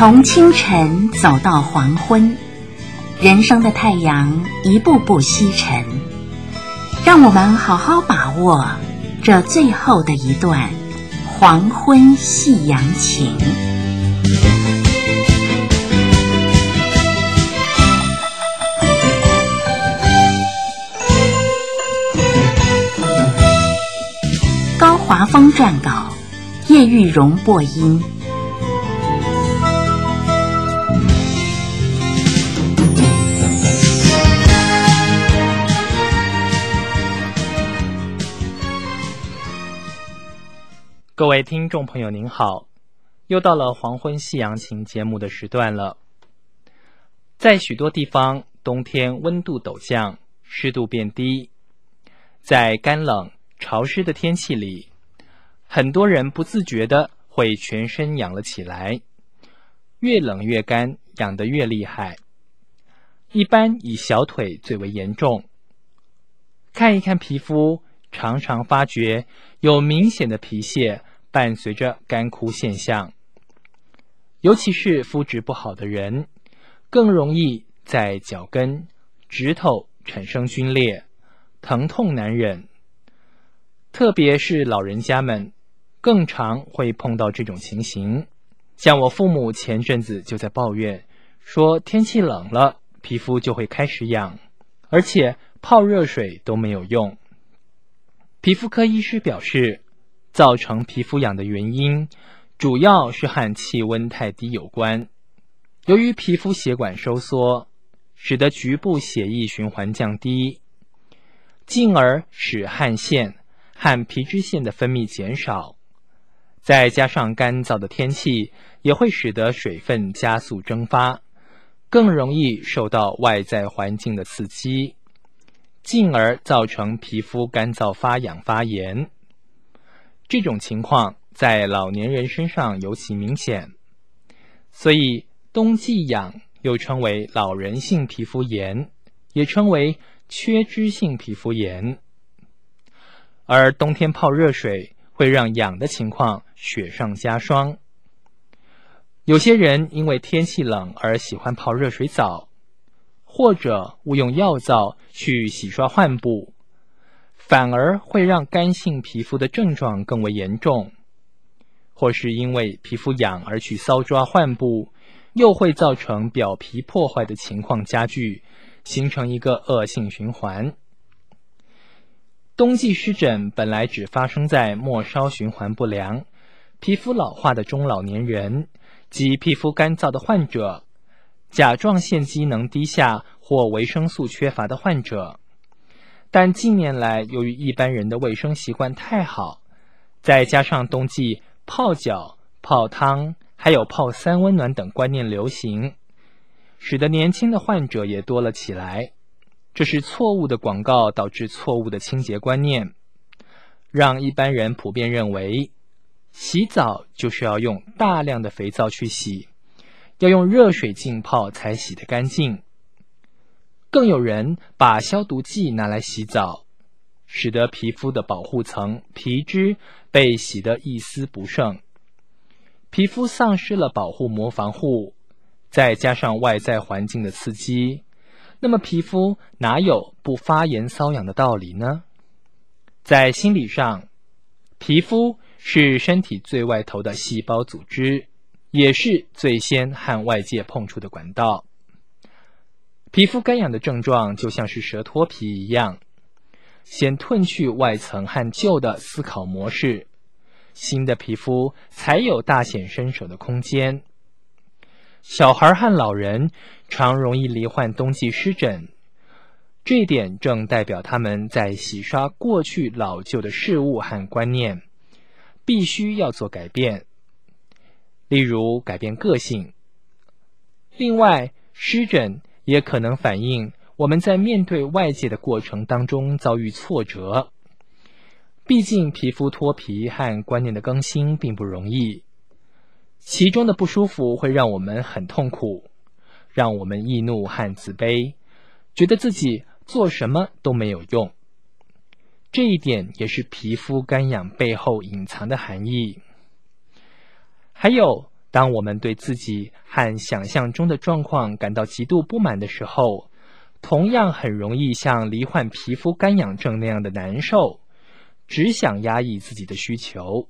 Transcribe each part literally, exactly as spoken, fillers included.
从清晨走到黄昏，人生的太阳一步步西沉，让我们好好把握这最后的一段黄昏夕阳情。高华峰撰稿，叶玉荣播音。 各位听众朋友您好，又到了黄昏夕阳情节目的时段了。在许多地方，冬天温度陡降，湿度变低，在干冷潮湿的天气里，很多人不自觉地会全身痒了起来，越冷越干，痒得越厉害。一般以小腿最为严重。看一看皮肤，常常发觉有明显的皮屑伴随着干枯现象，尤其是肤质不好的人，更容易在脚跟、指头产生皲裂，疼痛难忍。特别是老人家们，更常会碰到这种情形。像我父母前阵子就在抱怨，说天气冷了，皮肤就会开始痒，而且泡热水都没有用。皮肤科医师表示，造成皮肤痒的原因主要是和气温太低有关。由于皮肤血管收缩，使得局部血液循环降低，进而使汗腺和皮脂腺的分泌减少。再加上干燥的天气，也会使得水分加速蒸发，更容易受到外在环境的刺激，进而造成皮肤干燥发痒发炎。这种情况在老年人身上尤其明显，所以冬季痒又称为老人性皮肤炎，也称为缺脂性皮肤炎。而冬天泡热水会让痒的情况雪上加霜。有些人因为天气冷而喜欢泡热水澡，或者误用药皂去洗刷患部，反而会让干性皮肤的症状更为严重。或是因为皮肤痒而去搔抓患部，又会造成表皮破坏的情况加剧，形成一个恶性循环。冬季湿疹本来只发生在末梢循环不良、皮肤老化的中老年人及皮肤干燥的患者、甲状腺机能低下或维生素缺乏的患者。但近年来，由于一般人的卫生习惯太好，再加上冬季泡脚、泡汤还有泡三温暖等观念流行，使得年轻的患者也多了起来。这是错误的广告导致错误的清洁观念，让一般人普遍认为洗澡就是要用大量的肥皂去洗，要用热水浸泡才洗得干净。更有人把消毒剂拿来洗澡，使得皮肤的保护层皮脂被洗得一丝不剩，皮肤丧失了保护膜防护，再加上外在环境的刺激，那么皮肤哪有不发炎瘙痒的道理呢？在心理上，皮肤是身体最外头的细胞组织，也是最先和外界碰触的管道。皮肤干痒的症状就像是蛇脱皮一样，先褪去外层和旧的思考模式，新的皮肤才有大显身手的空间。小孩和老人常容易罹患冬季湿疹，这一点正代表他们在洗刷过去老旧的事物和观念，必须要做改变，例如改变个性。另外，湿疹也可能反映我们在面对外界的过程当中遭遇挫折。毕竟皮肤脱皮和观念的更新并不容易，其中的不舒服会让我们很痛苦，让我们易怒和自卑，觉得自己做什么都没有用。这一点也是皮肤干痒背后隐藏的含义。还有， 当我们对自己和想象中的状况感到极度不满的时候，同样很容易像罹患皮肤干痒症那样的难受，只想压抑自己的需求。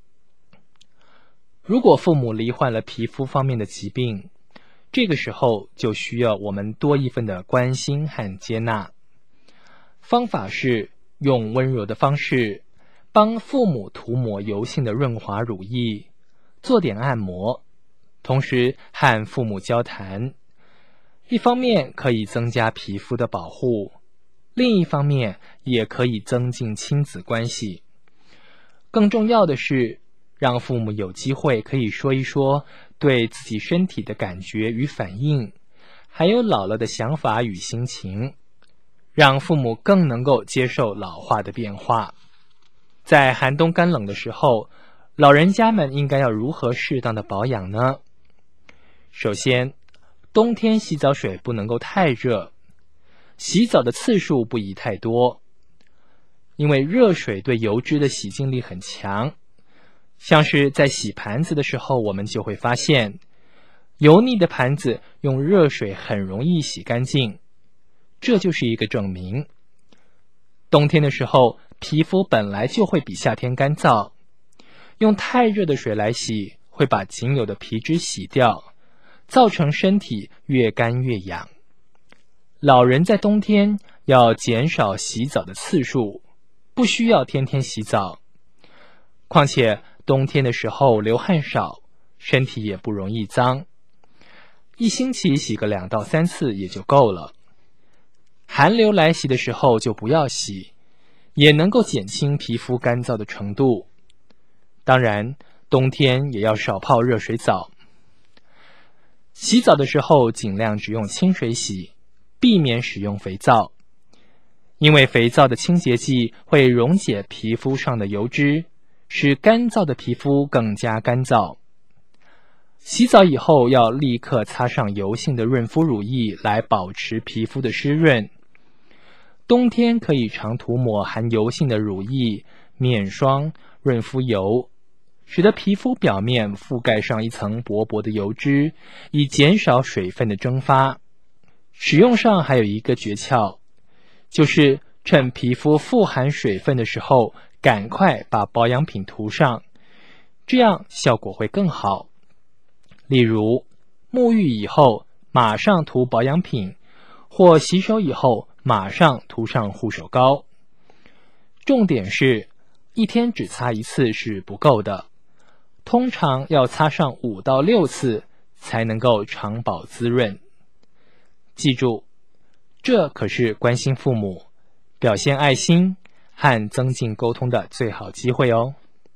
如果父母罹患了皮肤方面的疾病，这个时候就需要我们多一份的关心和接纳。方法是用温柔的方式帮父母涂抹油性的润滑乳液，做点按摩，同时和父母交谈。一方面可以增加皮肤的保护，另一方面也可以增进亲子关系。更重要的是，让父母有机会可以说一说对自己身体的感觉与反应，还有姥姥的想法与心情，让父母更能够接受老化的变化。在寒冬干冷的时候，老人家们应该要如何适当的保养呢？首先，冬天洗澡水不能够太热，洗澡的次数不宜太多，因为热水对油脂的洗净力很强。像是在洗盘子的时候，我们就会发现，油腻的盘子用热水很容易洗干净，这就是一个证明。冬天的时候，皮肤本来就会比夏天干燥，用太热的水来洗，会把仅有的皮脂洗掉，造成身体越干越痒。老人在冬天要减少洗澡的次数，不需要天天洗澡。况且冬天的时候流汗少，身体也不容易脏，一星期洗个两到三次也就够了。寒流来袭的时候就不要洗，也能够减轻皮肤干燥的程度。当然，冬天也要少泡热水澡。洗澡的时候尽量只用清水洗，避免使用肥皂，因为肥皂的清洁剂会溶解皮肤上的油脂，使干燥的皮肤更加干燥。洗澡以后要立刻擦上油性的润肤乳液来保持皮肤的湿润。冬天可以常涂抹含油性的乳液、面霜、润肤油，使得皮肤表面覆盖上一层薄薄的油脂，以减少水分的蒸发。使用上还有一个诀窍，就是趁皮肤富含水分的时候，赶快把保养品涂上，这样效果会更好。例如，沐浴以后马上涂保养品，或洗手以后马上涂上护手膏。重点是，一天只擦一次是不够的，通常要擦上五到六次，才能够长保滋润。记住，这可是关心父母、表现爱心和增进沟通的最好机会哦。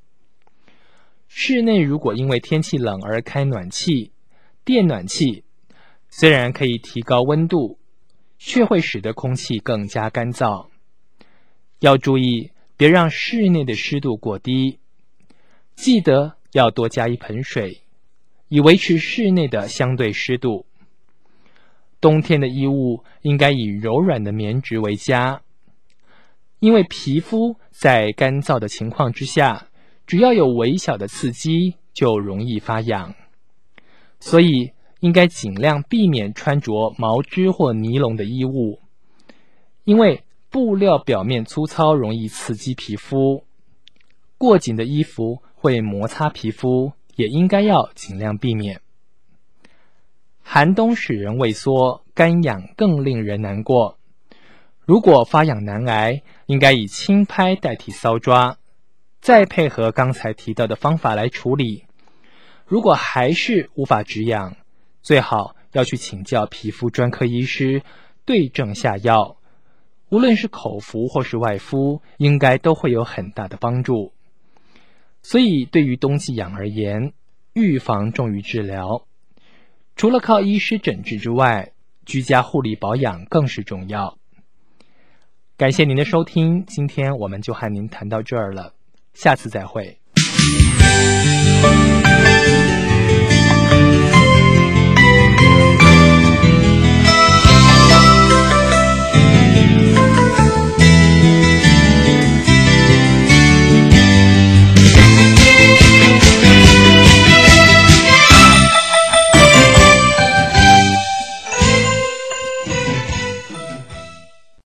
室内如果因为天气冷而开暖气、电暖气，虽然可以提高温度，却会使得空气更加干燥。要注意，别让室内的湿度过低，记得要多加一盆水，以维持室内的相对湿度。冬天的衣物应该以柔软的棉质为佳，因为皮肤在干燥的情况之下，只要有微小的刺激就容易发痒，所以应该尽量避免穿着毛织或尼龙的衣物，因为布料表面粗糙，容易刺激皮肤，过紧的衣服会摩擦皮肤，也应该要尽量避免。寒冬使人畏缩，干痒更令人难过。如果发痒难挨，应该以轻拍代替搔抓，再配合刚才提到的方法来处理。如果还是无法止痒，最好要去请教皮肤专科医师，对症下药。无论是口服或是外敷，应该都会有很大的帮助。所以对于冬季痒而言，预防重于治疗。除了靠医师诊治之外，居家护理保养更是重要。感谢您的收听，今天我们就和您谈到这儿了，下次再会。